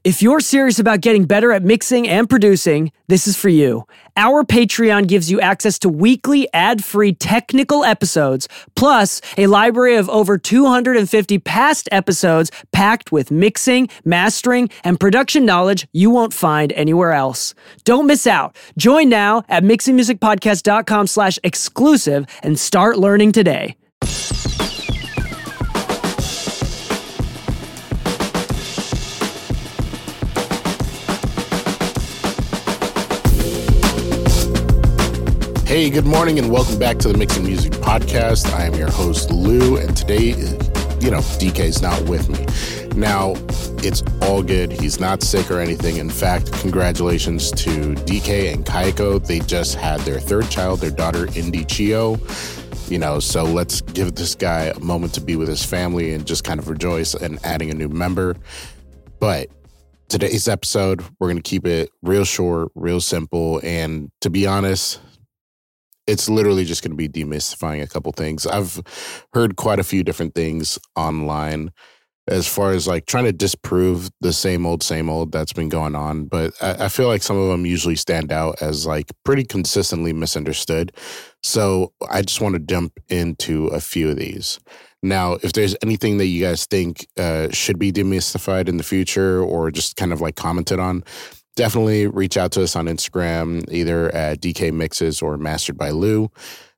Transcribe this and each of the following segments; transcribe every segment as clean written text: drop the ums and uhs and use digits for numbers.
If you're serious about getting better at mixing and producing, this is for you. Our Patreon gives you access to weekly ad-free technical episodes, plus a library of over 250 past episodes packed with mixing, mastering, and production knowledge you won't find anywhere else. Don't miss out. Join now at mixingmusicpodcast.com/exclusive and start learning today. Hey, good morning and welcome back to the Mixing Music Podcast. I am your host, Lou, and today, DK's not with me. Now, it's all good. He's not sick or anything. In fact, congratulations to DK and Kaiko. They just had their third child, their daughter, Indy Chio. So let's give this guy a moment to be with his family and just kind of rejoice in adding a new member. But today's episode, we're going to keep it real short, real simple, and to be honest, it's literally just going to be demystifying a couple things. I've heard quite a few different things online as far as like trying to disprove the same old that's been going on. But I feel like some of them usually stand out as like pretty consistently misunderstood. So I just want to jump into a few of these. Now, if there's anything that you guys think should be demystified in the future or just kind of like commented on, definitely reach out to us on Instagram, either at DK Mixes or Mastered by Lou.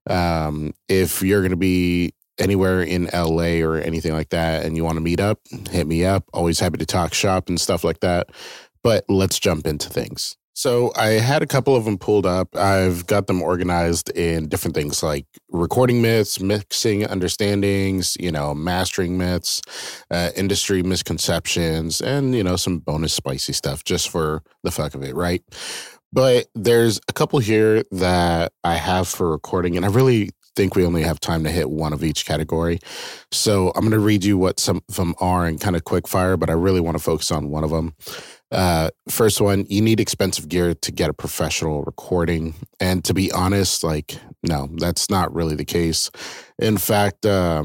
If you're going to be anywhere in LA or anything like that and you want to meet up, hit me up. Always happy to talk shop and stuff like that. But let's jump into things. So I had a couple of them pulled up. I've got them organized in different things like recording myths, mixing understandings, mastering myths, industry misconceptions, and, some bonus spicy stuff just for the fuck of it, right? But there's a couple here that I have for recording, and I really think we only have time to hit one of each category. So I'm going to read you what some of them are in kind of quick fire, but I really want to focus on one of them. First one, you need expensive gear to get a professional recording. And to be honest, no, that's not really the case. In fact,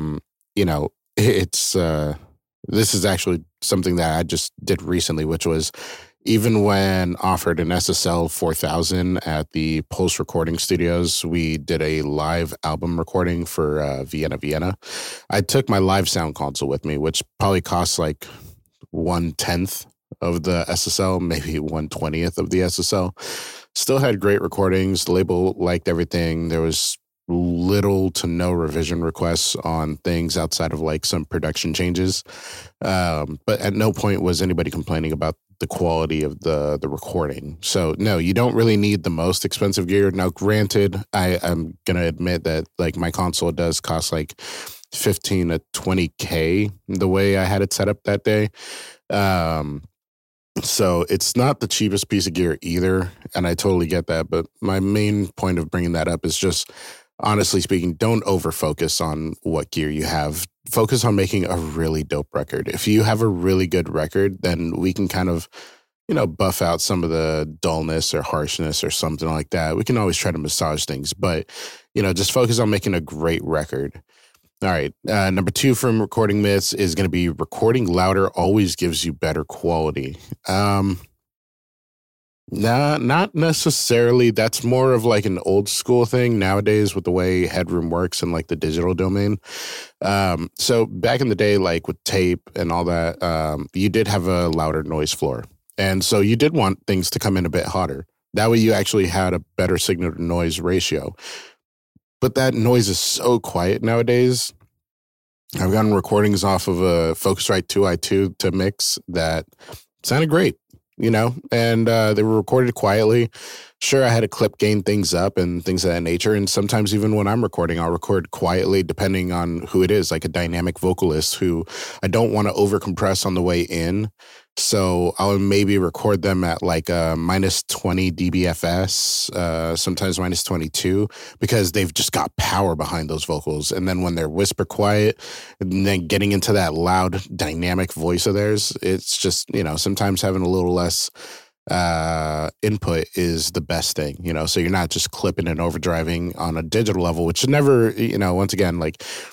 it's, this is actually something that I just did recently, which was even when offered an SSL 4000 at the Pulse Recording Studios, we did a live album recording for Vienna. I took my live sound console with me, which probably costs like 1/10 of the SSL, maybe 1/20th of the SSL. Still had great recordings. The label liked everything. There was little to no revision requests on things outside of like some production changes. But at no point was anybody complaining about the quality of the recording. So no, you don't really need the most expensive gear. Now, granted, I'm going to admit that like my console does cost like 15 to 20K the way I had it set up that day. So it's not the cheapest piece of gear either, and I totally get that. But my main point of bringing that up is just, honestly speaking, don't over-focus on what gear you have. Focus on making a really dope record. If you have a really good record, then we can kind of, buff out some of the dullness or harshness or something like that. We can always try to massage things, but, just focus on making a great record. All right. Number 2 from recording myths is going to be recording louder always gives you better quality. Nah, not necessarily. That's more of like an old school thing nowadays with the way Headroom works in like the digital domain. So back in the day, like with tape and all that, you did have a louder noise floor. And so you did want things to come in a bit hotter. That way you actually had a better signal to noise ratio. But that noise is so quiet nowadays. I've gotten recordings off of a Focusrite 2i2 to mix that sounded great, and they were recorded quietly. Sure, I had to clip gain things up and things of that nature. And sometimes even when I'm recording, I'll record quietly depending on who it is, like a dynamic vocalist who I don't want to overcompress on the way in. So I'll maybe record them at like a minus 20 dBFS, sometimes minus 22, because they've just got power behind those vocals. And then when they're whisper quiet and then getting into that loud dynamic voice of theirs, it's just, sometimes having a little less input is the best thing, so you're not just clipping and overdriving on a digital level, which never, once again, like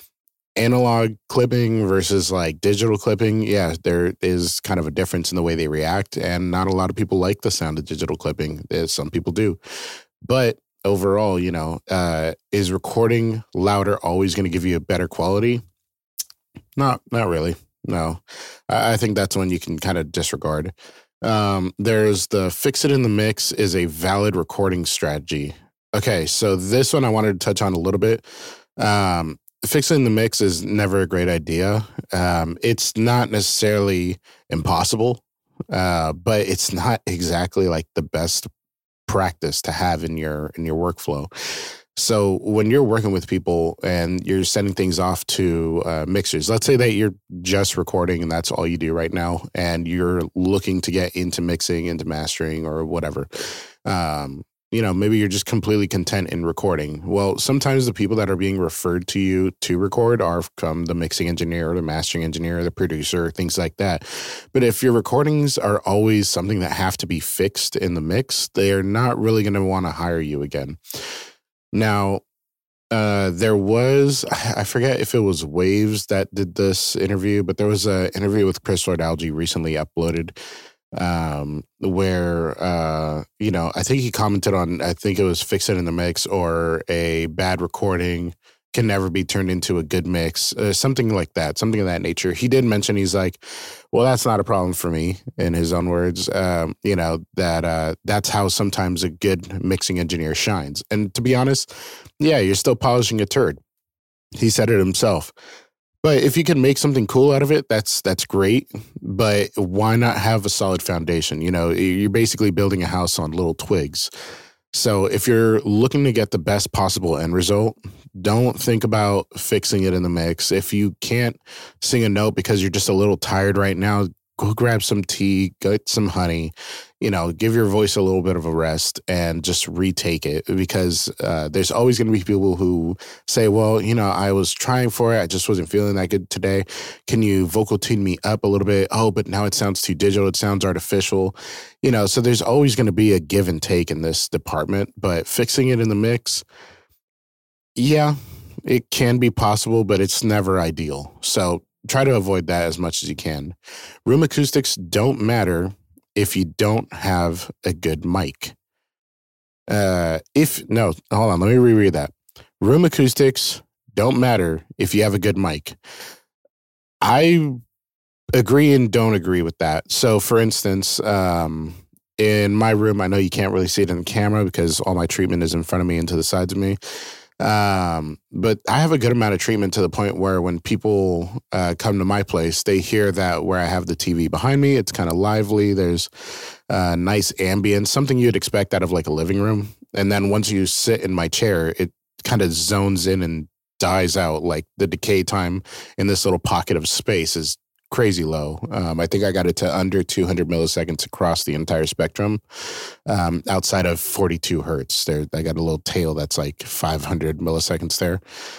analog clipping versus like digital clipping, yeah, there is kind of a difference in the way they react. And not a lot of people like the sound of digital clipping. Some people do. But overall, is recording louder always going to give you a better quality? Not really. No, I think that's one you can kind of disregard. There's the fix it in the mix is a valid recording strategy. Okay, so this one I wanted to touch on a little bit. Fixing the mix is never a great idea. It's not necessarily impossible, but it's not exactly like the best practice to have in your workflow. So when you're working with people and you're sending things off to mixers, let's say that you're just recording and that's all you do right now, and you're looking to get into mixing, into mastering, or whatever. Maybe you're just completely content in recording. Well, sometimes the people that are being referred to you to record are from the mixing engineer, or the mastering engineer, or the producer, things like that. But if your recordings are always something that have to be fixed in the mix, they are not really going to want to hire you again. Now, there was, I forget if it was Waves that did this interview, but there was an interview with Chris Lord-Alge recently uploaded where, I think he commented on, I think it was fix it in the mix, or a bad recording can never be turned into a good mix, something like that, something of that nature. He did mention, he's like, well, that's not a problem for me, in his own words, that's how sometimes a good mixing engineer shines. And to be honest, yeah, you're still polishing a turd. He said it himself. But if you can make something cool out of it, that's great. But why not have a solid foundation? You're basically building a house on little twigs. So if you're looking to get the best possible end result, don't think about fixing it in the mix. If you can't sing a note because you're just a little tired right now, go grab some tea, get some honey, give your voice a little bit of a rest and just retake it, because there's always going to be people who say, well, I was trying for it. I just wasn't feeling that good today. Can you vocal tune me up a little bit? Oh, but now it sounds too digital. It sounds artificial. So there's always going to be a give and take in this department, but fixing it in the mix, yeah, it can be possible, but it's never ideal. So try to avoid that as much as you can. Room acoustics don't matter if you don't have a good mic. Hold on, let me reread that. Room acoustics don't matter if you have a good mic. I agree and don't agree with that. So for instance, in my room, I know you can't really see it in the camera because all my treatment is in front of me and to the sides of me. But I have a good amount of treatment to the point where when people come to my place, they hear that where I have the TV behind me, it's kind of lively. There's nice ambience, something you'd expect out of like a living room. And then once you sit in my chair, it kind of zones in and dies out. Like the decay time in this little pocket of space is crazy low. I think I got it to under 200 milliseconds across the entire spectrum, outside of 42 hertz. I got a little tail that's like 500 milliseconds there.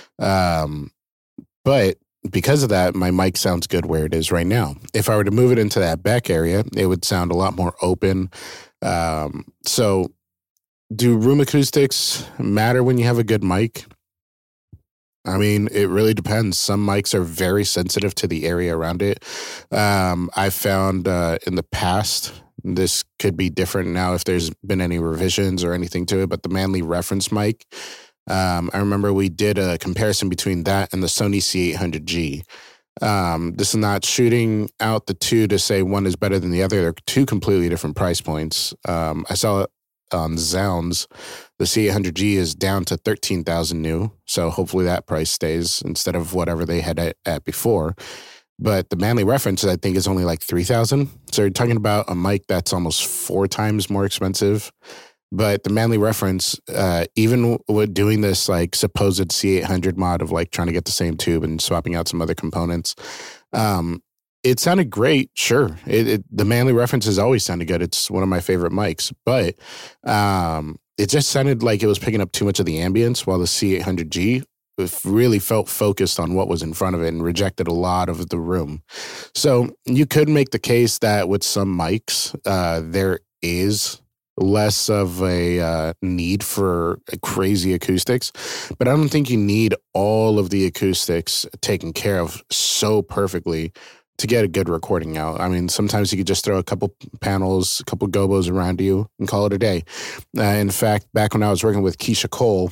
But because of that, my mic sounds good where it is right now. If I were to move it into that back area, it would sound a lot more open. So do room acoustics matter when you have a good mic? I mean, it really depends. Some mics are very sensitive to the area around it. I found in the past, this could be different now if there's been any revisions or anything to it, but the Manley reference mic, I remember we did a comparison between that and the Sony C800G. This is not shooting out the two to say one is better than the other. They're two completely different price points. I saw it on Zounds. The C800G is down to 13,000 new, so hopefully that price stays instead of whatever they had at before. But the Manley reference, I think, is only like 3,000. So you're talking about a mic that's almost 4 times more expensive. But the Manley reference, even with doing this like supposed C800 mod of like trying to get the same tube and swapping out some other components, it sounded great, sure. The Manley reference has always sounded good. It's one of my favorite mics, but it just sounded like it was picking up too much of the ambience, while the C800G really felt focused on what was in front of it and rejected a lot of the room. So you could make the case that with some mics, there is less of a need for crazy acoustics. But I don't think you need all of the acoustics taken care of so perfectly to get a good recording out. I mean, sometimes you could just throw a couple panels, a couple gobos around you and call it a day. In fact, back when I was working with Keisha Cole,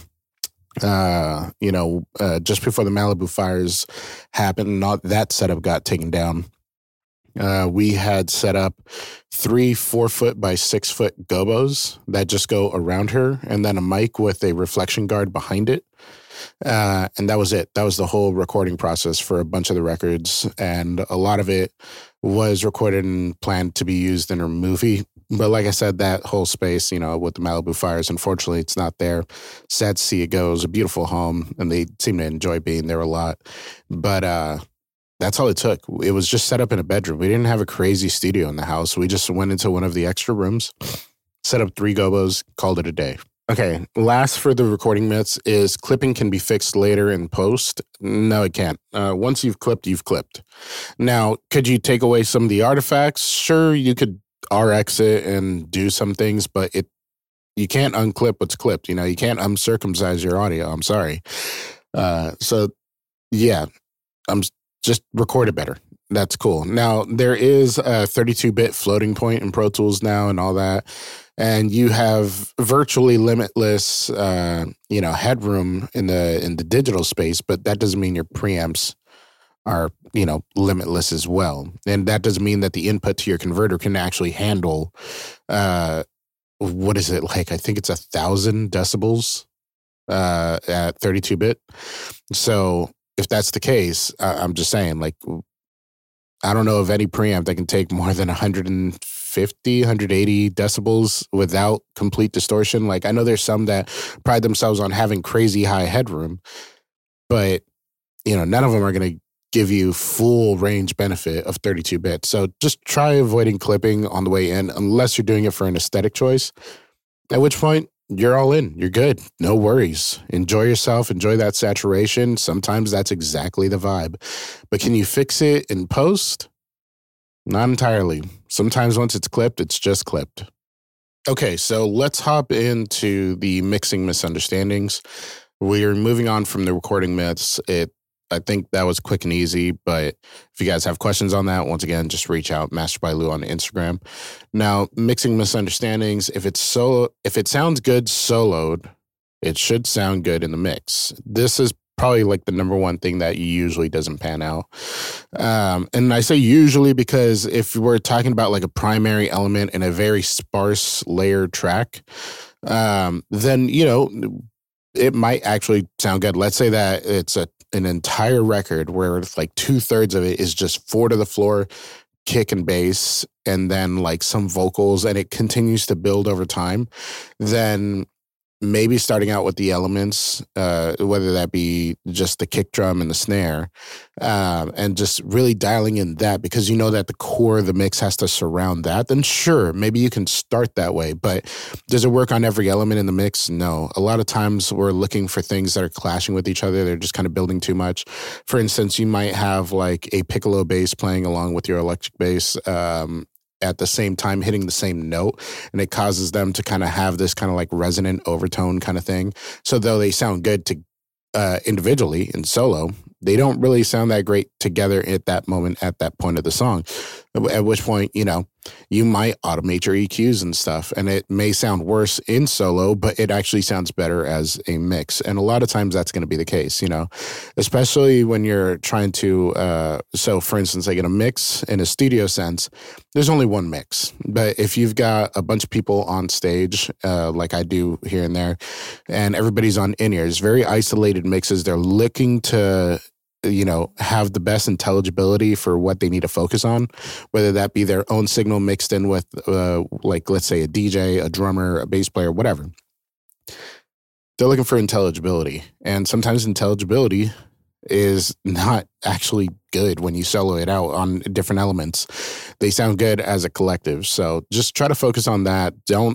just before the Malibu fires happened, not that setup got taken down. We had set up 3 4-foot by 6-foot gobos that just go around her, and then a mic with a reflection guard behind it. And that was it. That was the whole recording process for a bunch of the records. And a lot of it was recorded and planned to be used in her movie. But like I said, that whole space, with the Malibu fires, unfortunately, it's not there. Sad to see it go. It was a beautiful home, and they seem to enjoy being there a lot. But that's all it took. It was just set up in a bedroom. We didn't have a crazy studio in the house. We just went into one of the extra rooms, set up 3 gobos, called it a day. Okay, last for the recording myths is clipping can be fixed later in post. No, it can't. Once you've clipped, you've clipped. Now, could you take away some of the artifacts? Sure, you could RX it and do some things, but you can't unclip what's clipped. You can't uncircumcise your audio. I'm sorry. Just record it better. That's cool. Now, there is a 32-bit floating point in Pro Tools now and all that. And you have virtually limitless, headroom in the digital space, but that doesn't mean your preamps are, limitless as well. And that doesn't mean that the input to your converter can actually handle, what is it like? I think it's 1,000 decibels at 32-bit. So if that's the case, I'm just saying, like, I don't know of any preamp that can take more than 150, 180 decibels without complete distortion. Like, I know there's some that pride themselves on having crazy high headroom, but, none of them are going to give you full range benefit of 32-bit. So just try avoiding clipping on the way in, unless you're doing it for an aesthetic choice, at which point you're all in. You're good. No worries. Enjoy yourself. Enjoy that saturation. Sometimes that's exactly the vibe. But can you fix it in post? Not entirely. Sometimes once it's clipped, it's just clipped. Okay, so let's hop into the mixing misunderstandings. We're moving on from the recording myths. I think that was quick and easy, but if you guys have questions on that, once again, just reach out, Master by Lou on Instagram. Now, mixing misunderstandings, if it sounds good soloed, it should sound good in the mix. This is probably like the number one thing that usually doesn't pan out. And I say usually because if we're talking about like a primary element in a very sparse layered track, then, it might actually sound good. Let's say that it's an entire record where it's like 2/3 of it is just 4 to the floor, kick and bass, and then like some vocals, and it continues to build over time. Then maybe starting out with the elements, whether that be just the kick drum and the snare, and just really dialing in that, because you know that the core of the mix has to surround that, then sure, maybe you can start that way. But does it work on every element in the mix? No. A lot of times we're looking for things that are clashing with each other. They're just kind of building too much. For instance, you might have like a piccolo bass playing along with your electric bass, at the same time hitting the same note, and it causes them to kind of have this kind of like resonant overtone kind of thing. So though they sound good to individually in solo, they don't really sound that great together at that moment, at that point of the song, at which point, you might automate your EQs and stuff, and it may sound worse in solo, but it actually sounds better as a mix. And a lot of times that's going to be the case, especially when you're trying to, so for instance, like in a mix in a studio sense, there's only one mix. But if you've got a bunch of people on stage, like I do here and there, and everybody's on in-ears, very isolated mixes, they're looking to have the best intelligibility for what they need to focus on, whether that be their own signal mixed in with, like, let's say a DJ, a drummer, a bass player, whatever. They're looking for intelligibility. And sometimes intelligibility is not actually good when you solo it out on different elements. They sound good as a collective. So just try to focus on that. Don't,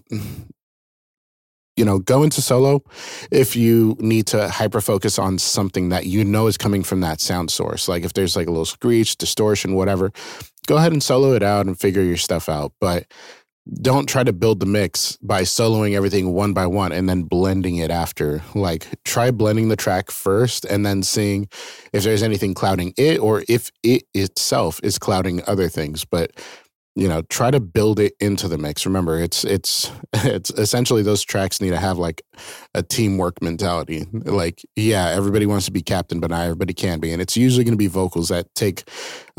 go into solo if you need to hyper-focus on something that is coming from that sound source. Like if there's like a little screech, distortion, whatever, go ahead and solo it out and figure your stuff out. But don't try to build the mix by soloing everything one by one and then blending it after. Like, try blending the track first and then seeing if there's anything clouding it or if it itself is clouding other things. But, try to build it into the mix. Remember, it's essentially those tracks need to have like a teamwork mentality. Like, yeah, everybody wants to be captain, but not everybody can be. And it's usually going to be vocals that take,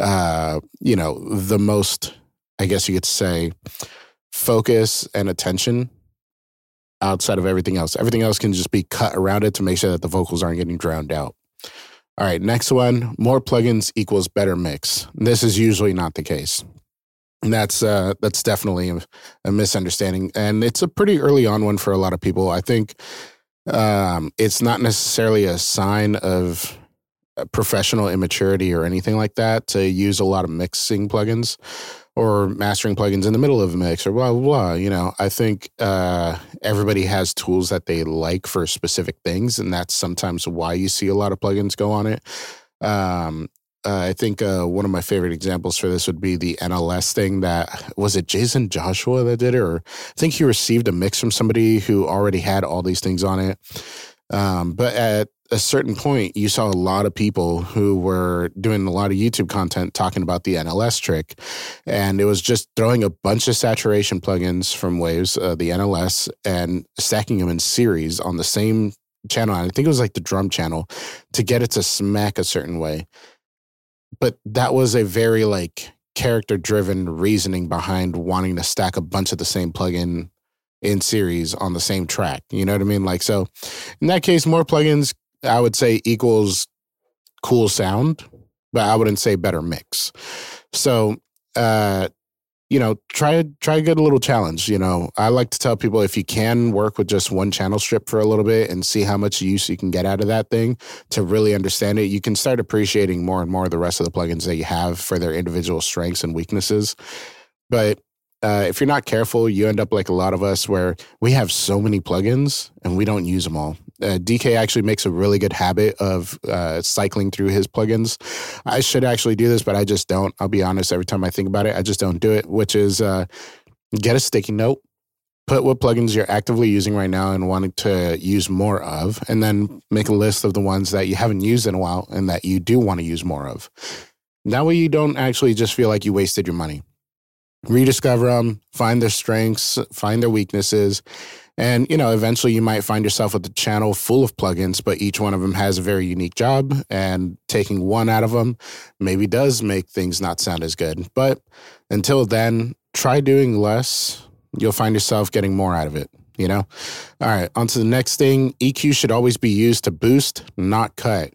the most, I guess you could say, focus and attention outside of everything else. Everything else can just be cut around it to make sure that the vocals aren't getting drowned out. All right, next one, more plugins equals better mix. This is usually not the case. And that's definitely a misunderstanding. And it's a pretty early on one for a lot of people. I think it's not necessarily a sign of professional immaturity or anything like that to use a lot of mixing plugins or mastering plugins in the middle of a mix or blah, blah, blah. I think everybody has tools that they like for specific things, and that's sometimes why you see a lot of plugins go on it. I think one of my favorite examples for this would be the NLS thing was it Jason Joshua that did it? Or I think he received a mix from somebody who already had all these things on it. But at a certain point, you saw a lot of people who were doing a lot of YouTube content talking about the NLS trick. And it was just throwing a bunch of saturation plugins from Waves, the NLS, and stacking them in series on the same channel. I think it was like the drum channel to get it to smack a certain way. But that was a very like character-driven reasoning behind wanting to stack a bunch of the same plugin in series on the same track. You know what I mean? Like, so in that case, more plugins, I would say equals cool sound, but I wouldn't say better mix. So, try a good little challenge. I like to tell people if you can work with just one channel strip for a little bit and see how much use you can get out of that thing to really understand it, you can start appreciating more and more the rest of the plugins that you have for their individual strengths and weaknesses. But if you're not careful, you end up like a lot of us where we have so many plugins and we don't use them all. DK actually makes a really good habit of cycling through his plugins. I should actually do this, but I just don't. I'll be honest, every time I think about it, I just don't do it, which is get a sticky note, put what plugins you're actively using right now and wanting to use more of, and then make a list of the ones that you haven't used in a while and that you do want to use more of. That way you don't actually just feel like you wasted your money. Rediscover them, find their strengths, find their weaknesses. And, eventually you might find yourself with a channel full of plugins, but each one of them has a very unique job, and taking one out of them maybe does make things not sound as good. But until then, try doing less. You'll find yourself getting more out of it, All right, on to the next thing. EQ should always be used to boost, not cut.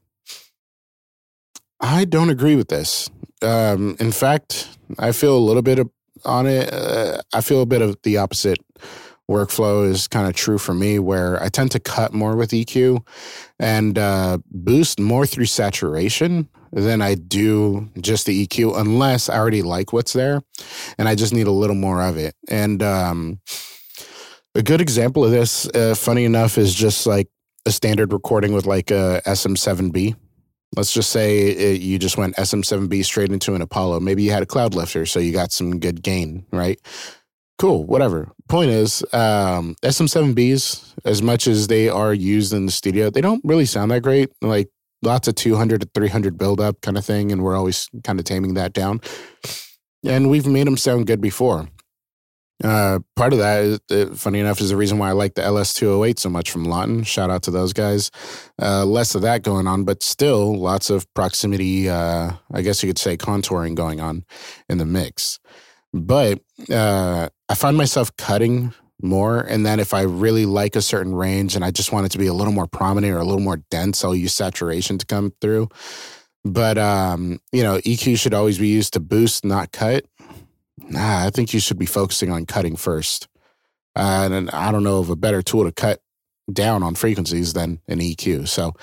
I don't agree with this. In fact, I feel a little bit on it. I feel a bit of the opposite workflow is kind of true for me, where I tend to cut more with EQ and boost more through saturation than I do just the EQ, unless I already like what's there and I just need a little more of it. And a good example of this, funny enough, is just like a standard recording with like a SM7B. Let's just say you just went SM7B straight into an Apollo. Maybe you had a cloud lifter, so you got some good gain, right? Cool, whatever. Point is, SM7Bs, as much as they are used in the studio, they don't really sound that great. Like lots of 200 to 300 buildup kind of thing, and we're always kind of taming that down. And we've made them sound good before. Part of that, funny enough, is the reason why I like the LS208 so much from Lawton. Shout out to those guys. Less of that going on, but still lots of proximity, I guess you could say contouring going on in the mix. But I find myself cutting more, and then if I really like a certain range and I just want it to be a little more prominent or a little more dense, I'll use saturation to come through. But, EQ should always be used to boost, not cut. I think you should be focusing on cutting first. And I don't know of a better tool to cut down on frequencies than an EQ. So,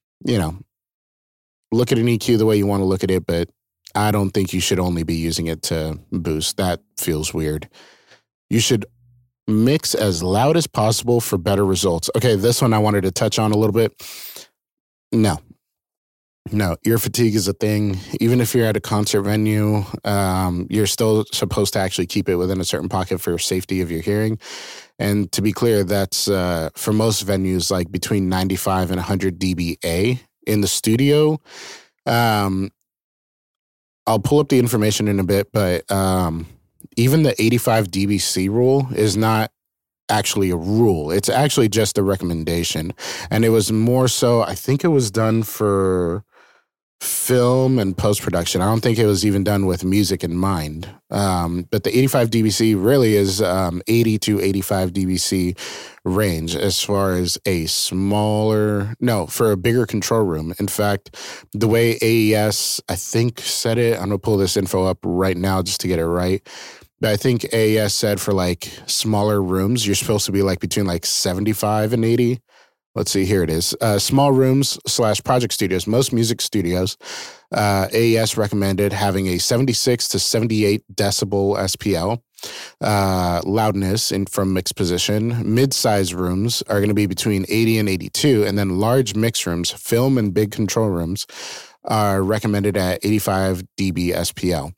look at an EQ the way you want to look at it, but I don't think you should only be using it to boost. That feels weird. You should mix as loud as possible for better results. Okay, this one I wanted to touch on a little bit. No. No, ear fatigue is a thing. Even if you're at a concert venue, you're still supposed to actually keep it within a certain pocket for safety of your hearing. And to be clear, that's for most venues, like between 95 and 100 dBA. In the studio, I'll pull up the information in a bit, but even the 85 dBc rule is not actually a rule. It's actually just a recommendation. And it was more so, I think it was done for film and post-production. I don't think it was even done with music in mind. But the 85 dBc really is 80 to 85 dBc range as far as for a bigger control room. In fact, the way AES, I think, said it, I'm going to pull this info up right now just to get it right. But I think AES said for like smaller rooms, you're supposed to be like between like 75 and 80. Let's see, here it is. Small rooms / project studios. Most music studios, AES recommended having a 76 to 78 decibel SPL loudness from mix position. Mid-size rooms are going to be between 80 and 82. And then large mix rooms, film and big control rooms, are recommended at 85 dB SPL.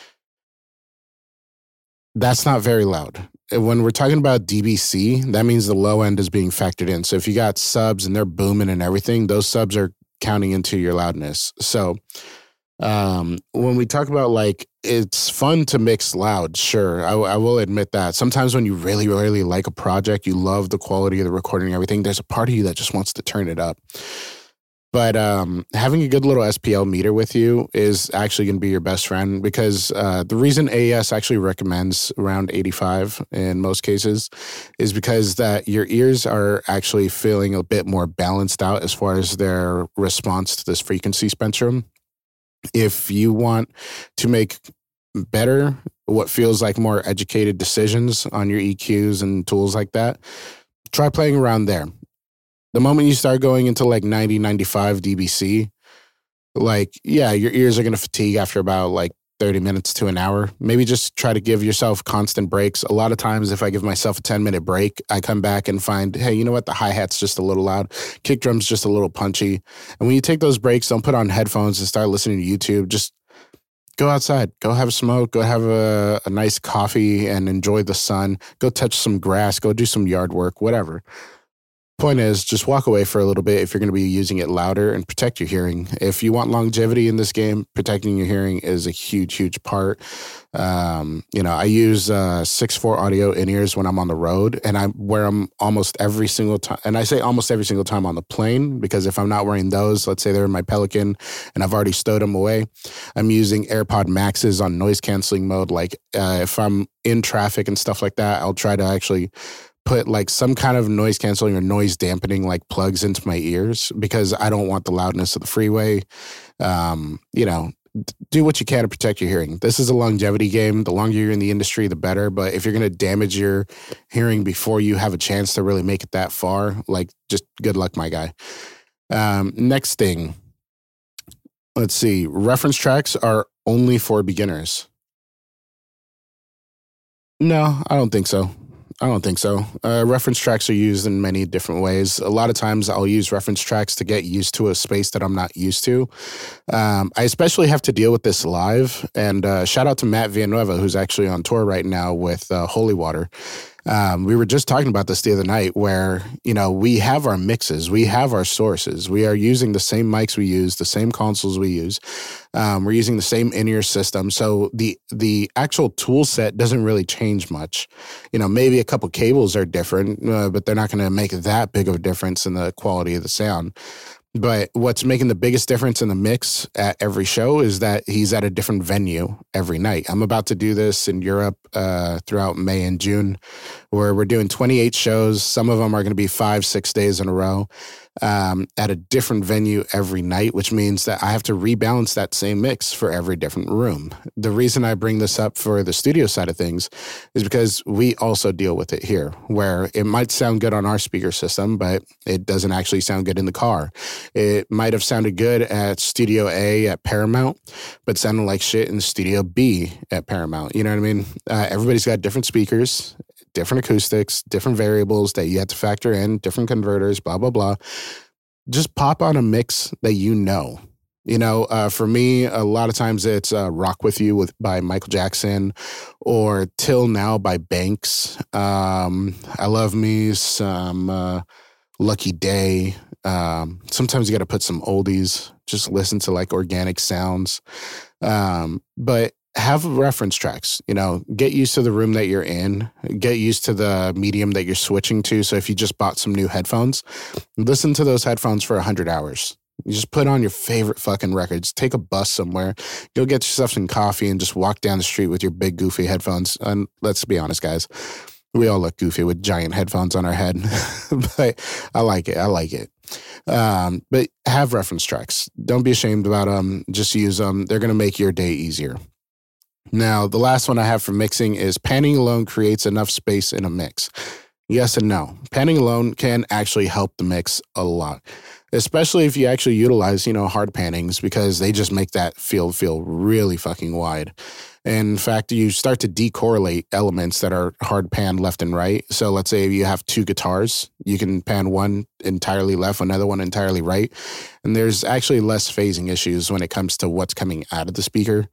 That's not very loud. When we're talking about DBC, that means the low end is being factored in. So if you got subs and they're booming and everything, those subs are counting into your loudness. So when we talk about like, it's fun to mix loud, sure. I will admit that. Sometimes when you really, really like a project, you love the quality of the recording and everything, there's a part of you that just wants to turn it up. But having a good little SPL meter with you is actually going to be your best friend, because the reason AES actually recommends around 85 in most cases is because that your ears are actually feeling a bit more balanced out as far as their response to this frequency spectrum. If you want to make better, what feels like more educated decisions on your EQs and tools like that, try playing around there. The moment you start going into like 90, 95 dBc, like, yeah, your ears are going to fatigue after about like 30 minutes to an hour. Maybe just try to give yourself constant breaks. A lot of times if I give myself a 10-minute break, I come back and find, hey, you know what? The hi-hat's just a little loud. Kick drum's just a little punchy. And when you take those breaks, don't put on headphones and start listening to YouTube. Just go outside, go have a smoke, go have a nice coffee and enjoy the sun. Go touch some grass, go do some yard work, whatever. Point is, just walk away for a little bit if you're going to be using it louder, and protect your hearing. If you want longevity in this game, protecting your hearing is a huge, huge part. I use 6.4 audio in-ears when I'm on the road, and I wear them almost every single time. And I say almost every single time on the plane, because if I'm not wearing those, let's say they're in my Pelican and I've already stowed them away, I'm using AirPod Maxes on noise canceling mode. Like if I'm in traffic and stuff like that, I'll try to actually put like some kind of noise canceling or noise dampening like plugs into my ears, because I don't want the loudness of the freeway. Do what you can to protect your hearing. This is a longevity game. The longer you're in the industry, the better. But if you're going to damage your hearing before you have a chance to really make it that far, like, just good luck, my guy. Next thing, let's see. Reference tracks are only for beginners. No, I don't think so. Reference tracks are used in many different ways. A lot of times I'll use reference tracks to get used to a space that I'm not used to. I especially have to deal with this live. And shout out to Matt Villanueva, who's actually on tour right now with Holy Water. We were just talking about this the other night, where, we have our mixes, we have our sources, we are using the same mics we use, the same consoles we use. We're using the same in-ear system. So the actual tool set doesn't really change much. Maybe a couple cables are different, but they're not going to make that big of a difference in the quality of the sound. But what's making the biggest difference in the mix at every show is that he's at a different venue every night. I'm about to do this in Europe throughout May and June, where we're doing 28 shows. Some of them are going to be 5-6 days in a row at a different venue every night, which means that I have to rebalance that same mix for every different room. The reason I bring this up for the studio side of things is because we also deal with it here, where it might sound good on our speaker system, but it doesn't actually sound good in the car. It might have sounded good at Studio A at Paramount, but sounded like shit in Studio B at Paramount. You know what I mean? Everybody's got different speakers, different acoustics, different variables that you have to factor in, different converters, blah, blah, blah. Just pop on a mix that you know. For me, a lot of times it's Rock With You by Michael Jackson or Till Now by Banks. I love me some Lucky Day. Sometimes you got to put some oldies, just listen to like organic sounds. But have reference tracks, get used to the room that you're in, get used to the medium that you're switching to. So if you just bought some new headphones, listen to those headphones for 100 hours. You just put on your favorite fucking records, take a bus somewhere, go get yourself some coffee and just walk down the street with your big goofy headphones. And let's be honest, guys, we all look goofy with giant headphones on our head, but I like it. But have reference tracks. Don't be ashamed about them. Just use them. They're going to make your day easier. Now, the last one I have for mixing is panning alone creates enough space in a mix. Yes and no. Panning alone can actually help the mix a lot, especially if you actually utilize, hard pannings, because they just make that field feel really fucking wide. In fact, you start to decorrelate elements that are hard panned left and right. So let's say you have two guitars, you can pan one entirely left, another one entirely right. And there's actually less phasing issues when it comes to what's coming out of the speaker.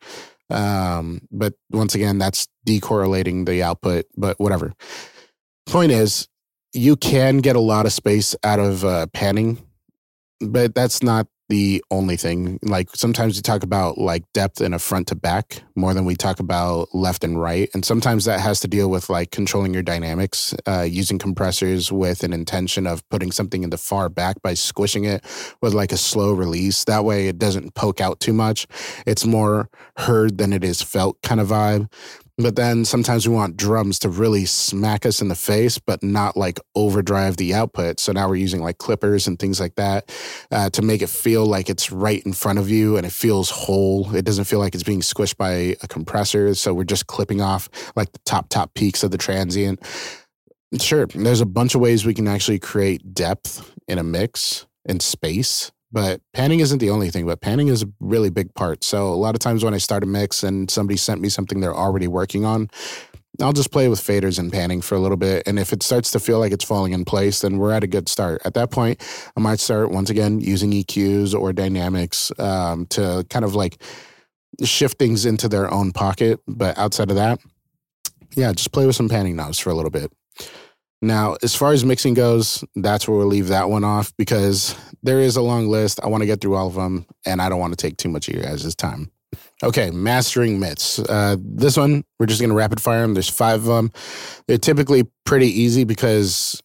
But once again, that's decorrelating the output, but whatever. Point is, you can get a lot of space out of panning, but that's not the only thing. Like sometimes we talk about like depth in a front to back more than we talk about left and right. And sometimes that has to deal with like controlling your dynamics, using compressors with an intention of putting something in the far back by squishing it with like a slow release. That way it doesn't poke out too much. It's more heard than it is felt kind of vibe. But then sometimes we want drums to really smack us in the face, but not like overdrive the output. So now we're using like clippers and things like that to make it feel like it's right in front of you and it feels whole. It doesn't feel like it's being squished by a compressor. So we're just clipping off like the top peaks of the transient. Sure, there's a bunch of ways we can actually create depth in a mix and space. But panning isn't the only thing, but panning is a really big part. So a lot of times when I start a mix and somebody sent me something they're already working on, I'll just play with faders and panning for a little bit. And if it starts to feel like it's falling in place, then we're at a good start. At that point, I might start, once again, using EQs or dynamics to kind of like shift things into their own pocket. But outside of that, yeah, just play with some panning knobs for a little bit. Now, as far as mixing goes, that's where we'll leave that one off because there is a long list. I want to get through all of them, and I don't want to take too much of your guys' time. Okay, mastering myths. This one, we're just going to rapid fire them. There's 5 of them. They're typically pretty easy because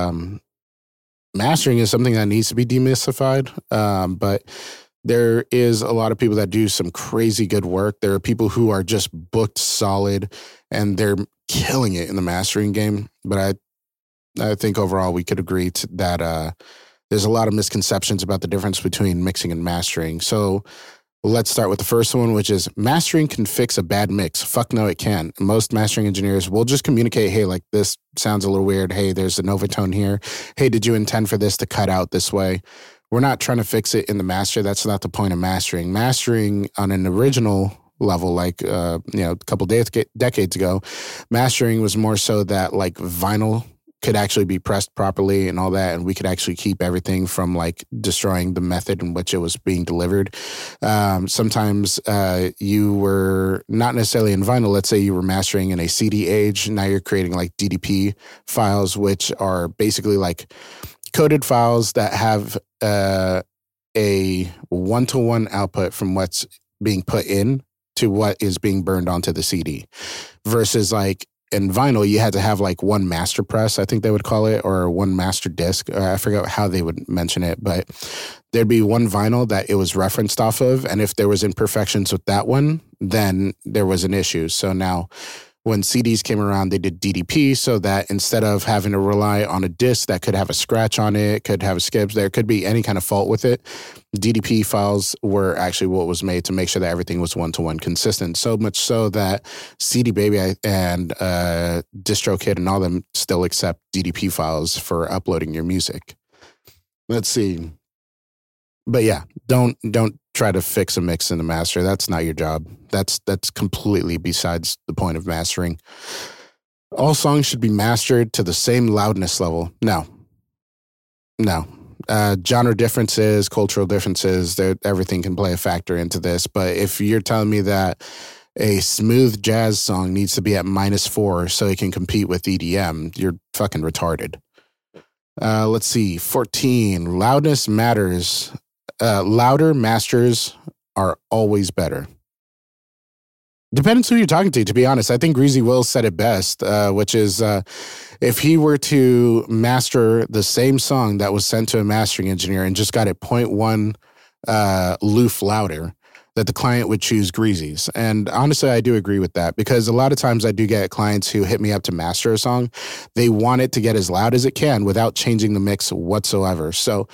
mastering is something that needs to be demystified, but there is a lot of people that do some crazy good work. There are people who are just booked solid, and they're killing it in the mastering game, but I think overall we could agree that there's a lot of misconceptions about the difference between mixing and mastering. So let's start with the first one, which is mastering can fix a bad mix. Fuck no, it can. Most mastering engineers will just communicate, hey, like this sounds a little weird. Hey, there's an overtone here. Hey, did you intend for this to cut out this way? We're not trying to fix it in the master. That's not the point of mastering. Mastering on an original level, like a couple decades ago, mastering was more so that like vinyl could actually be pressed properly and all that, and we could actually keep everything from like destroying the method in which it was being delivered. Sometimes you were not necessarily in vinyl. Let's say you were mastering in a CD age. Now you're creating like DDP files, which are basically like coded files that have a one-to-one output from what's being put in to what is being burned onto the CD, versus like in vinyl, you had to have like one master press, I think they would call it, or one master disc. I forget how they would mention it, but there'd be one vinyl that it was referenced off of. And if there was imperfections with that one, then there was an issue. So now when CDs came around, they did DDP so that instead of having to rely on a disc that could have a scratch on it, could have a skip, there could be any kind of fault with it. DDP files were actually what was made to make sure that everything was one-to-one consistent. So much so that CD Baby and DistroKid and all them still accept DDP files for uploading your music. Let's see. But yeah, don't try to fix a mix in the master. That's not your job. That's completely besides the point of mastering. All songs should be mastered to the same loudness level. No. genre differences, cultural differences, everything can play a factor into this. But if you're telling me that a smooth jazz song needs to be at -4 so it can compete with EDM, you're fucking retarded. Let's see. 14. Loudness matters. Louder masters are always better. Depends who you're talking to be honest. I think Greasy Will said it best, which is if he were to master the same song that was sent to a mastering engineer and just got it 0.1 loof louder, that the client would choose Greasy's. And honestly, I do agree with that because a lot of times I do get clients who hit me up to master a song. They want it to get as loud as it can without changing the mix whatsoever. So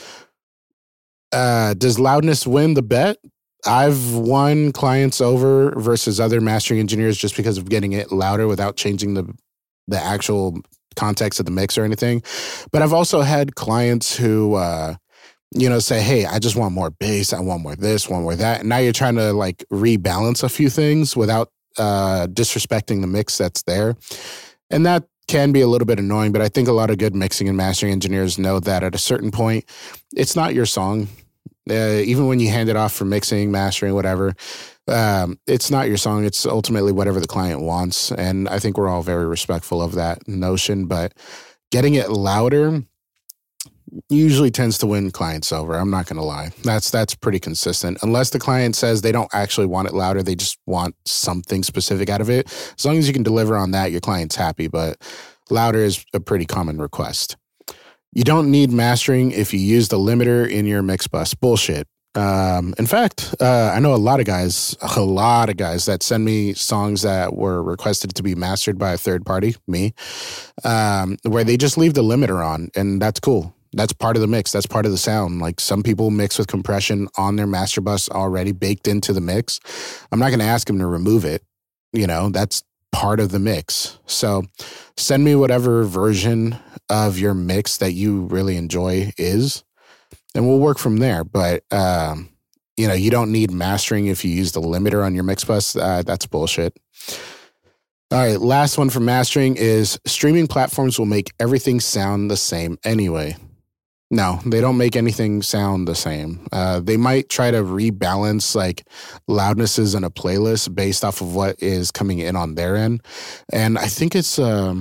does loudness win the bet? I've won clients over versus other mastering engineers just because of getting it louder without changing the actual context of the mix or anything. But I've also had clients who say, hey, I just want more bass. I want more this, want more that. And now you're trying to like rebalance a few things without disrespecting the mix that's there. And that can be a little bit annoying, but I think a lot of good mixing and mastering engineers know that at a certain point, it's not your song. Even when you hand it off for mixing, mastering, whatever, it's not your song. It's ultimately whatever the client wants. And I think we're all very respectful of that notion, but getting it louder usually tends to win clients over. I'm not going to lie. That's pretty consistent. Unless the client says they don't actually want it louder, they just want something specific out of it. As long as you can deliver on that, your client's happy, but louder is a pretty common request. You don't need mastering if you use the limiter in your mix bus. Bullshit. In fact, I know a lot of guys that send me songs that were requested to be mastered by a third party, me, where they just leave the limiter on, and that's cool. That's part of the mix. That's part of the sound. Like some people mix with compression on their master bus already baked into the mix. I'm not going to ask them to remove it. That's part of the mix. So send me whatever version of your mix that you really enjoy is, and we'll work from there. But, you don't need mastering if you use the limiter on your mix bus. That's bullshit. All right. Last one for mastering is streaming platforms will make everything sound the same anyway. No, they don't make anything sound the same. They might try to rebalance like loudnesses in a playlist based off of what is coming in on their end. And I think it's,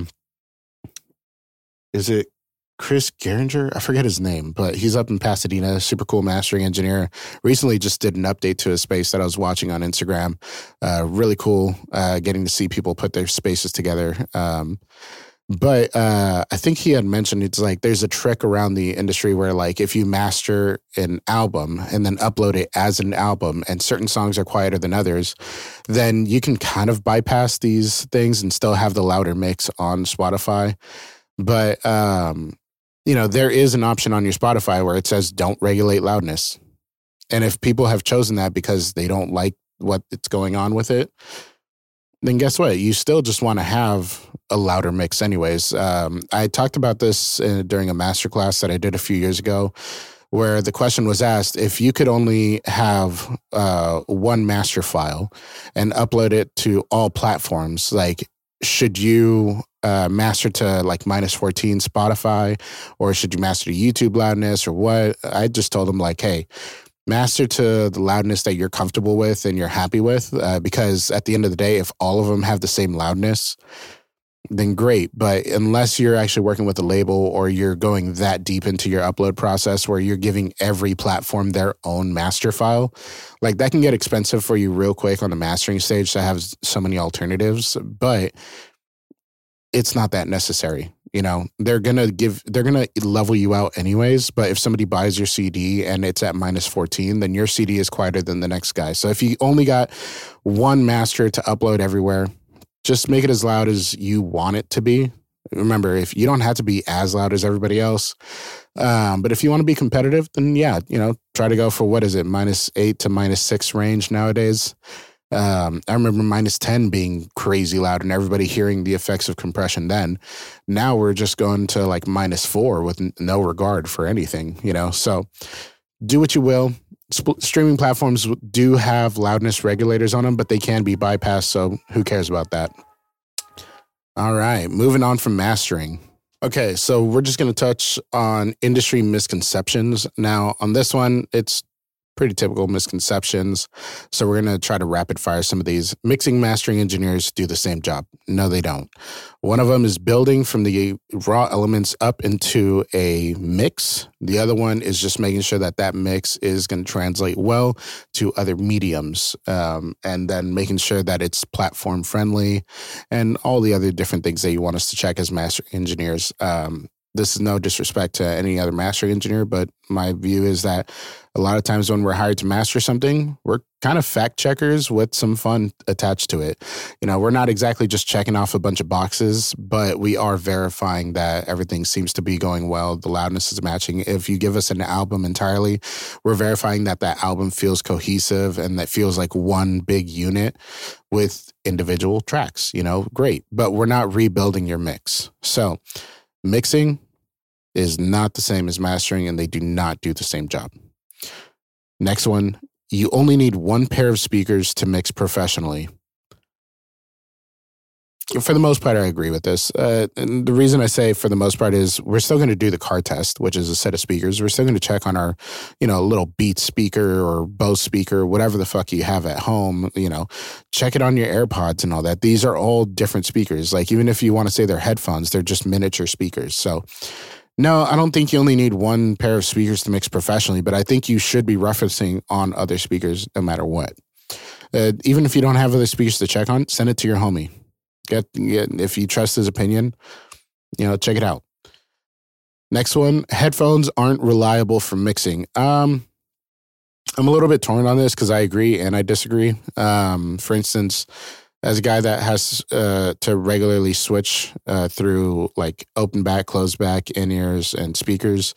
is it Chris Geringer? I forget his name, but he's up in Pasadena, super cool mastering engineer. Recently just did an update to his space that I was watching on Instagram. Really cool getting to see people put their spaces together. But I think he had mentioned it's like there's a trick around the industry where like if you master an album and then upload it as an album and certain songs are quieter than others, then you can kind of bypass these things and still have the louder mix on Spotify. But, there is an option on your Spotify where it says don't regulate loudness. And if people have chosen that because they don't like what it's going on with it, then guess what? You still just want to have a louder mix anyways. I talked about this during a masterclass that I did a few years ago where the question was asked, if you could only have one master file and upload it to all platforms, like should you master to like -14 Spotify or should you master to YouTube loudness or what? I just told them like, hey, master to the loudness that you're comfortable with and you're happy with, because at the end of the day, if all of them have the same loudness, then great. But unless you're actually working with a label or you're going that deep into your upload process where you're giving every platform their own master file, like that can get expensive for you real quick on the mastering stage to have so many alternatives. But it's not that necessary. They're going to level you out anyways. But if somebody buys your CD and it's at -14, then your CD is quieter than the next guy. So if you only got one master to upload everywhere, just make it as loud as you want it to be. Remember, if you don't have to be as loud as everybody else. But if you want to be competitive, then yeah, try to go for what is it, -8 to -6 range nowadays. I remember -10 being crazy loud and everybody hearing the effects of compression then. Now we're just going to like -4 with no regard for anything, So do what you will. Streaming platforms do have loudness regulators on them, but they can be bypassed, so who cares about that? All right, moving on from mastering. Okay, so we're just going to touch on industry misconceptions. Now, on this one, it's pretty typical misconceptions. So we're going to try to rapid fire some of these. Mixing, mastering engineers do the same job. No, they don't. One of them is building from the raw elements up into a mix. The other one is just making sure that that mix is going to translate well to other mediums, and then making sure that it's platform friendly and all the other different things that you want us to check as master engineers. This is no disrespect to any other mastering engineer, but my view is that a lot of times when we're hired to master something, we're kind of fact checkers with some fun attached to it. You know, we're not exactly just checking off a bunch of boxes, but we are verifying that everything seems to be going well. The loudness is matching. If you give us an album entirely, we're verifying that that album feels cohesive and that feels like one big unit with individual tracks. You know, great. But we're not rebuilding your mix. So mixing is not the same as mastering, and they do not do the same job. Next one, you only need one pair of speakers to mix professionally. For the most part, I agree with this. And the reason I say for the most part is we're still going to do the car test, which is a set of speakers. We're still going to check on our, little Beats speaker or Bose speaker, whatever the fuck you have at home, check it on your AirPods and all that. These are all different speakers. Like, even if you want to say they're headphones, they're just miniature speakers. So no, I don't think you only need one pair of speakers to mix professionally, but I think you should be referencing on other speakers no matter what. Even if you don't have other speakers to check on, send it to your homie. Get if you trust his opinion, check it out. Next one, headphones aren't reliable for mixing. I'm a little bit torn on this because I agree and I disagree. For instance, as a guy that has to regularly switch through like open back, closed back, in-ears, and speakers,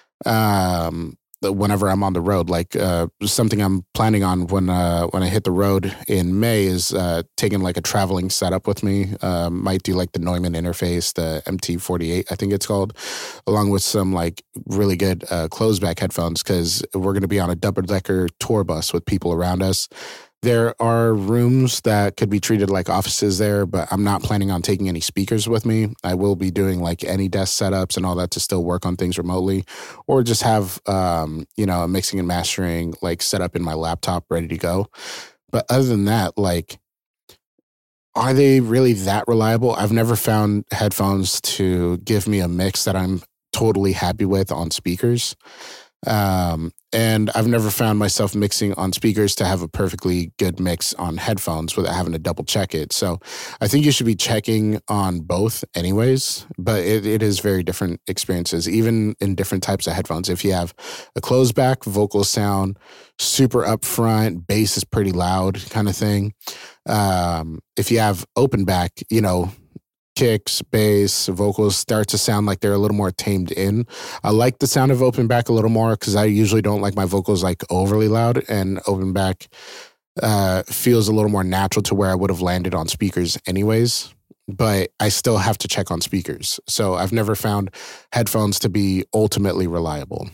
whenever I'm on the road, like something I'm planning on when I hit the road in May is taking like a traveling setup with me. Might do like the Neumann interface, the MT48, I think it's called, along with some like really good closed back headphones, because we're going to be on a double-decker tour bus with people around us. There are rooms that could be treated like offices there, but I'm not planning on taking any speakers with me. I will be doing like any desk setups and all that to still work on things remotely, or just have, a mixing and mastering like set up in my laptop ready to go. But other than that, like, are they really that reliable? I've never found headphones to give me a mix that I'm totally happy with on speakers. And I've never found myself mixing on speakers to have a perfectly good mix on headphones without having to double check it. So I think you should be checking on both anyways, but it is very different experiences, even in different types of headphones. If you have a closed back, vocal sound, super upfront, bass is pretty loud kind of thing. If you have open back, kicks, bass, vocals start to sound like they're a little more tamed in. I like the sound of open back a little more because I usually don't like my vocals like overly loud, and open back feels a little more natural to where I would have landed on speakers anyways, but I still have to check on speakers. So I've never found headphones to be ultimately reliable.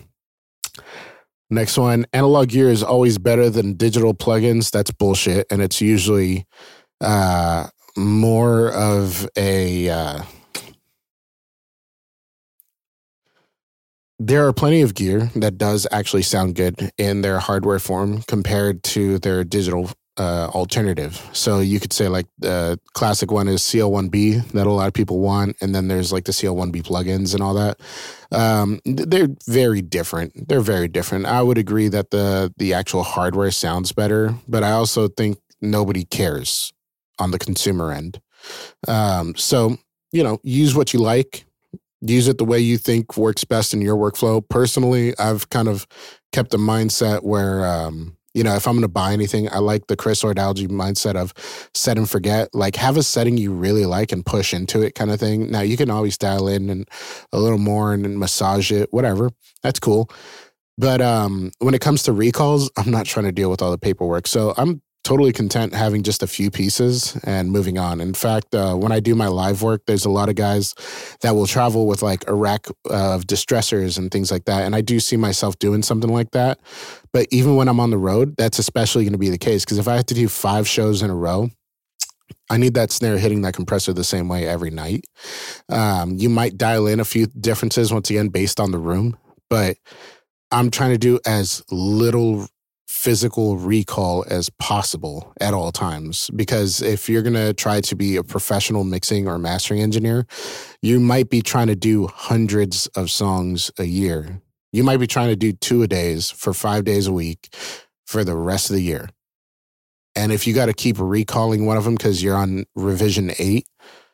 Next one, analog gear is always better than digital plugins. That's bullshit, and it's usually more of a there are plenty of gear that does actually sound good in their hardware form compared to their digital alternative. So you could say like the classic one is CL1B that a lot of people want, and then there's like the CL1B plugins and all that. They're very different. They're very different. I would agree that the actual hardware sounds better, but I also think nobody cares on the consumer end. So, use what you like. Use it the way you think works best in your workflow. Personally, I've kind of kept a mindset where, if I'm going to buy anything, I like the Chris Ordalgi mindset of set and forget. Like, have a setting you really like and push into it kind of thing. Now, you can always dial in and a little more and massage it, whatever. That's cool. But when it comes to recalls, I'm not trying to deal with all the paperwork. So I'm totally content having just a few pieces and moving on. In fact, when I do my live work, there's a lot of guys that will travel with like a rack of distressors and things like that. And I do see myself doing something like that. But even when I'm on the road, that's especially going to be the case. Because if I have to do 5 shows in a row, I need that snare hitting that compressor the same way every night. You might dial in a few differences, once again, based on the room, but I'm trying to do as little physical recall as possible at all times. Because if you're going to try to be a professional mixing or mastering engineer, you might be trying to do hundreds of songs a year. You might be trying to do 2-a-days for 5 days a week for the rest of the year. And if you got to keep recalling one of them because you're on revision 8,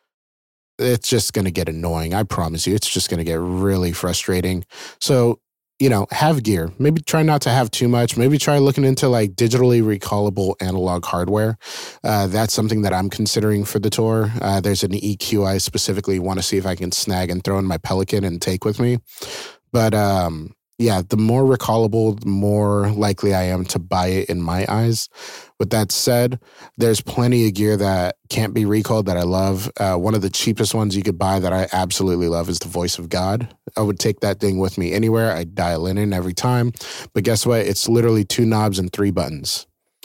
it's just going to get annoying. I promise you, it's just going to get really frustrating. So, have gear. Maybe try not to have too much. Maybe try looking into like digitally recallable analog hardware. That's something that I'm considering for the tour. There's an EQ I specifically want to see if I can snag and throw in my Pelican and take with me. But the more recallable, the more likely I am to buy it in my eyes. With that said, there's plenty of gear that can't be recalled that I love. One of the cheapest ones you could buy that I absolutely love is the Voice of God. I would take that thing with me anywhere. I'd dial in every time. But guess what? It's literally 2 knobs and 3 buttons.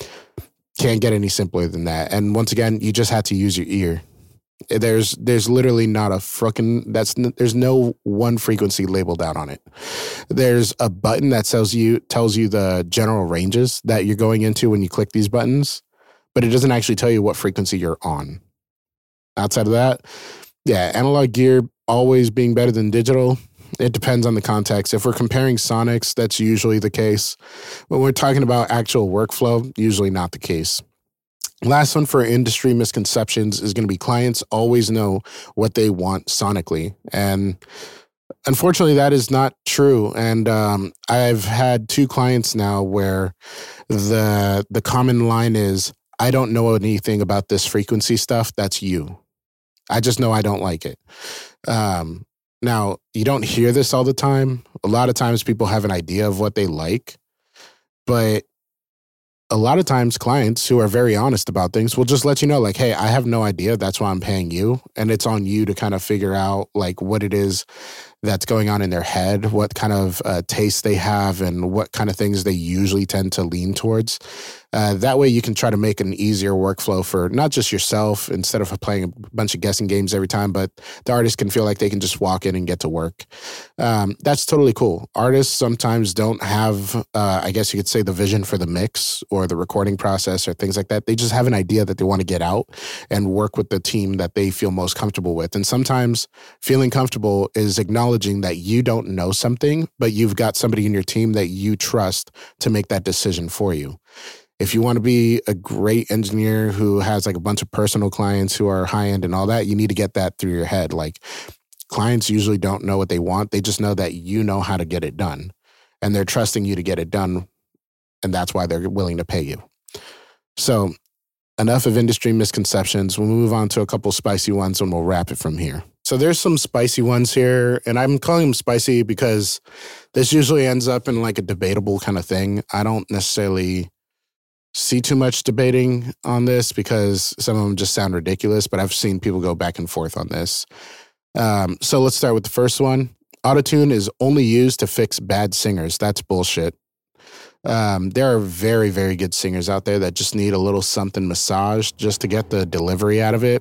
Can't get any simpler than that. And once again, you just have to use your ear. There's literally not there's no one frequency labeled out on it. There's a button that tells you the general ranges that you're going into when you click these buttons, but it doesn't actually tell you what frequency you're on. Outside of that, analog gear always being better than digital. It depends on the context. If we're comparing sonics, that's usually the case. When we're talking about actual workflow, usually not the case. Last one for industry misconceptions is going to be clients always know what they want sonically. And unfortunately, that is not true. And I've had 2 clients now where the common line is, I don't know anything about this frequency stuff. That's you. I just know I don't like it. Now, you don't hear this all the time. A lot of times people have an idea of what they like, but a lot of times clients who are very honest about things will just let you know, like, hey, I have no idea. That's why I'm paying you. And it's on you to kind of figure out like what it is that's going on in their head, what kind of taste they have and what kind of things they usually tend to lean towards. That way you can try to make an easier workflow for not just yourself instead of playing a bunch of guessing games every time, but the artist can feel like they can just walk in and get to work. That's totally cool. Artists sometimes don't have, I guess you could say, the vision for the mix or the recording process or things like that. They just have an idea that they want to get out and work with the team that they feel most comfortable with. And sometimes feeling comfortable is acknowledging that you don't know something, but you've got somebody in your team that you trust to make that decision for you. If you want to be a great engineer who has like a bunch of personal clients who are high end and all that, you need to get that through your head. Like, clients usually don't know what they want. They just know that you know how to get it done and they're trusting you to get it done. And that's why they're willing to pay you. So enough of industry misconceptions. We'll move on to a couple spicy ones and we'll wrap it from here. So there's some spicy ones here, and I'm calling them spicy because this usually ends up in like a debatable kind of thing. I don't necessarily see too much debating on this because some of them just sound ridiculous, but I've seen people go back and forth on this. So let's start with the first one. Autotune is only used to fix bad singers. That's bullshit. There are very, very good singers out there that just need a little something massaged just to get the delivery out of it.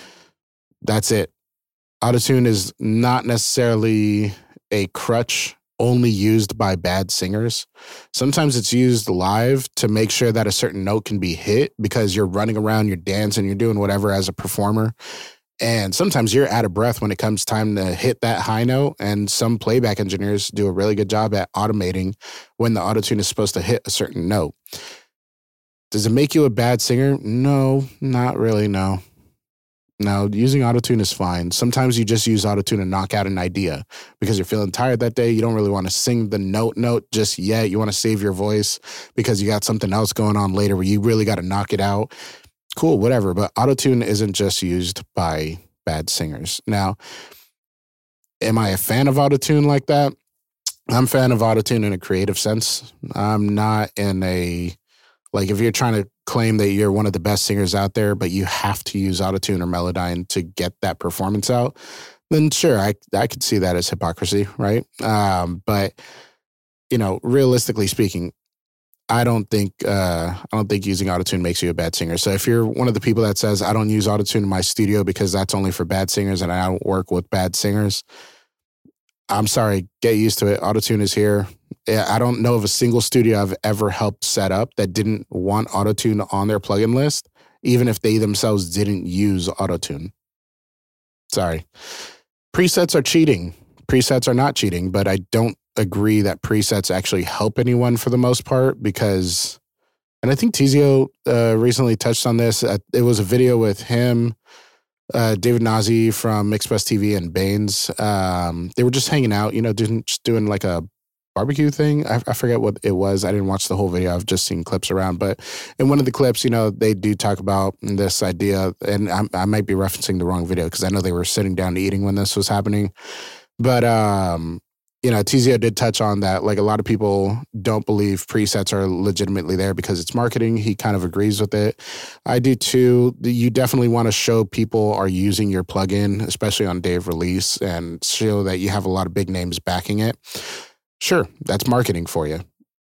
That's it. Autotune is not necessarily a crutch only used by bad singers. Sometimes it's used live to make sure that a certain note can be hit because you're running around, you're dancing, you're doing whatever as a performer. And sometimes you're out of breath when it comes time to hit that high note. And some playback engineers do a really good job at automating when the autotune is supposed to hit a certain note. Does it make you a bad singer? No, not really, no. No, using autotune is fine. Sometimes you just use autotune to knock out an idea because you're feeling tired that day. You don't really want to sing the note just yet. You want to save your voice because you got something else going on later where you really got to knock it out. Cool, whatever. But autotune isn't just used by bad singers. Now, am I a fan of autotune like that? I'm a fan of autotune in a creative sense. I'm not in a, like, if you're trying to claim that you're one of the best singers out there, but you have to use autotune or Melodyne to get that performance out, then sure, I could see that as hypocrisy, right? But, you know, realistically speaking, I don't think using autotune makes you a bad singer. So if you're one of the people that says I don't use autotune in my studio because that's only for bad singers and I don't work with bad singers, I'm sorry, get used to it. Autotune is here. I don't know of a single studio I've ever helped set up that didn't want autotune on their plugin list, even if they themselves didn't use autotune. Sorry. Presets are cheating. Presets are not cheating, but I don't agree that presets actually help anyone for the most part because, and I think Tizio recently touched on this. It was a video with him, David Nazi from Mixbus TV and Baines. They were just hanging out, just doing like a barbecue thing. I forget what it was. I didn't watch the whole video. I've just seen clips around. But in one of the clips, they do talk about this idea, and I might be referencing the wrong video because I know they were sitting down eating when this was happening. But, Tizio did touch on that. Like a lot of people don't believe presets are legitimately there because it's marketing. He kind of agrees with it. I do too. You definitely want to show people are using your plugin, especially on day of release, and show that you have a lot of big names backing it. Sure, that's marketing for you.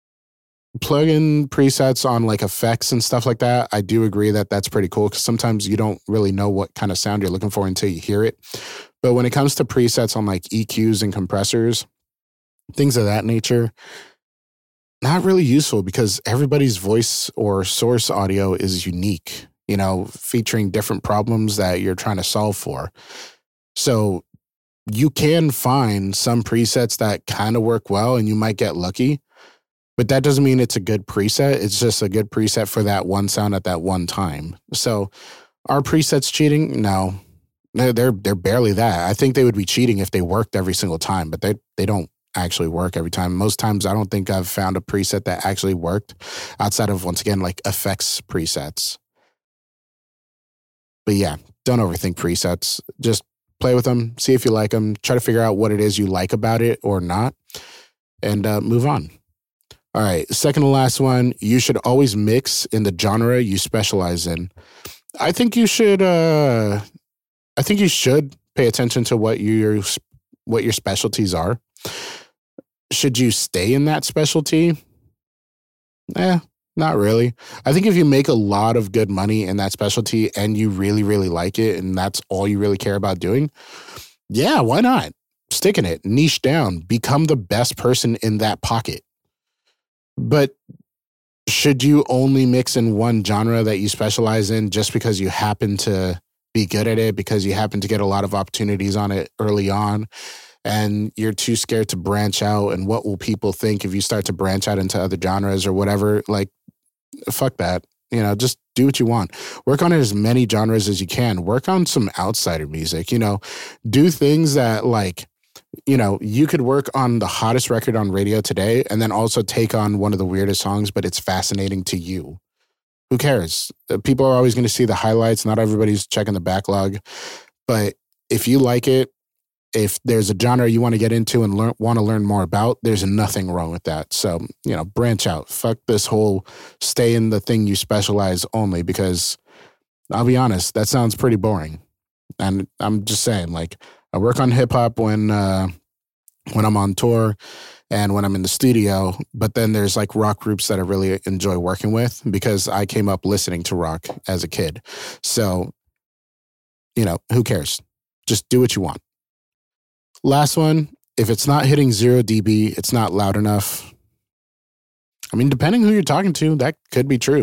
Plug-in presets on like effects and stuff like that, I do agree that that's pretty cool because sometimes you don't really know what kind of sound you're looking for until you hear it. But when it comes to presets on like EQs and compressors, things of that nature, not really useful because everybody's voice or source audio is unique, featuring different problems that you're trying to solve for. So you can find some presets that kind of work well and you might get lucky, but that doesn't mean it's a good preset. It's just a good preset for that one sound at that one time. So are presets cheating? No, they're barely that. I think they would be cheating if they worked every single time, but they don't actually work every time. Most times I don't think I've found a preset that actually worked outside of, once again, like effects presets. But yeah, don't overthink presets. Just play with them, see if you like them, try to figure out what it is you like about it or not, and move on. All right, second to last one, you should always mix in the genre you specialize in. I think you should pay attention to what your specialties are. Should you stay in that specialty? Not really. I think if you make a lot of good money in that specialty and you really, really like it and that's all you really care about doing, yeah, why not? Stick in it, niche down, become the best person in that pocket. But should you only mix in one genre that you specialize in just because you happen to be good at it, because you happen to get a lot of opportunities on it early on, and you're too scared to branch out, and what will people think if you start to branch out into other genres or whatever? Like, fuck that. Just do what you want. Work on as many genres as you can. Work on some outsider music, do things that you could work on the hottest record on radio today and then also take on one of the weirdest songs, but it's fascinating to you. Who cares? People are always going to see the highlights. Not everybody's checking the backlog. But if you like it, if there's a genre you want to get into and want to learn more about, there's nothing wrong with that. So, branch out. Fuck this whole stay in the thing you specialize only, because I'll be honest, that sounds pretty boring. And I'm just saying, I work on hip hop when I'm on tour and when I'm in the studio, but then there's rock groups that I really enjoy working with because I came up listening to rock as a kid. So, who cares? Just do what you want. Last one, if it's not hitting 0 dB, it's not loud enough. I mean, depending who you're talking to, that could be true.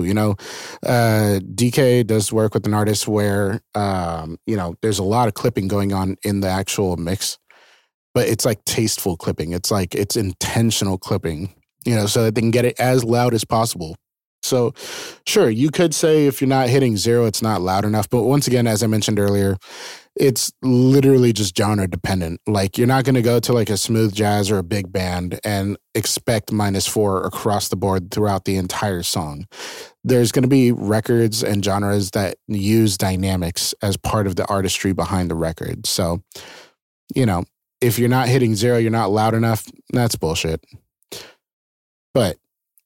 DK does work with an artist where, there's a lot of clipping going on in the actual mix, but it's tasteful clipping. It's intentional clipping, so that they can get it as loud as possible. So sure, you could say if you're not hitting 0, it's not loud enough. But once again, as I mentioned earlier, it's literally just genre dependent. You're not going to go to a smooth jazz or a big band and expect -4 across the board throughout the entire song. There's going to be records and genres that use dynamics as part of the artistry behind the record. So, if you're not hitting 0, you're not loud enough, that's bullshit. But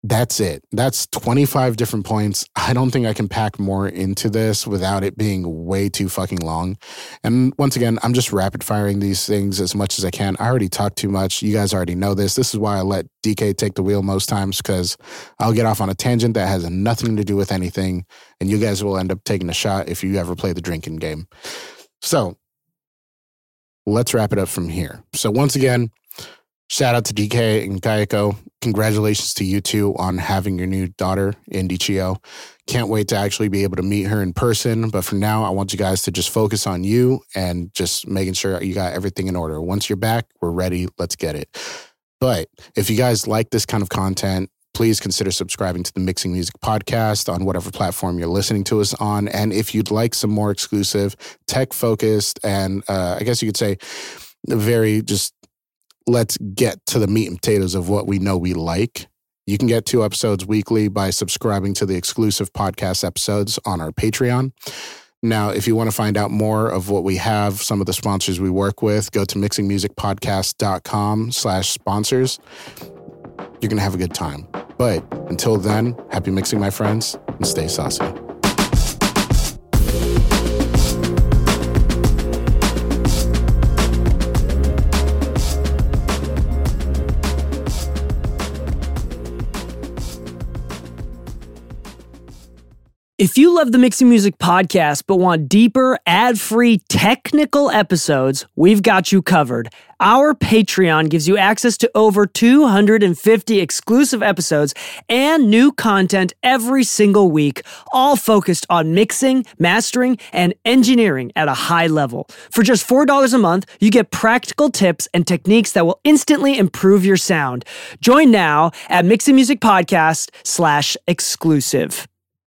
That's it. That's 25 different points. I don't think I can pack more into this without it being way too fucking long. And once again, I'm just rapid firing these things as much as I can. I already talked too much. You guys already know this. This is why I let DK take the wheel most times, because I'll get off on a tangent that has nothing to do with anything, and you guys will end up taking a shot if you ever play the drinking game. So let's wrap it up from here. So once again, shout out to DK and Kayako. Congratulations to you two on having your new daughter, Indy Chio. Can't wait to actually be able to meet her in person. But for now, I want you guys to just focus on you and just making sure you got everything in order. Once you're back, we're ready. Let's get it. But if you guys like this kind of content, please consider subscribing to the Mixing Music Podcast on whatever platform you're listening to us on. And if you'd like some more exclusive, tech-focused, and I guess you could say very just let's get to the meat and potatoes of what we know we like, you can get 2 episodes weekly by subscribing to the exclusive podcast episodes on our Patreon. Now, if you want to find out more of what we have, some of the sponsors we work with, go to mixingmusicpodcast.com/sponsors. You're going to have a good time. But until then, happy mixing, my friends, and stay saucy. If you love the Mixing Music Podcast but want deeper, ad-free, technical episodes, we've got you covered. Our Patreon gives you access to over 250 exclusive episodes and new content every single week, all focused on mixing, mastering, and engineering at a high level. For just $4 a month, you get practical tips and techniques that will instantly improve your sound. Join now at mixingmusicpodcast.com/exclusive.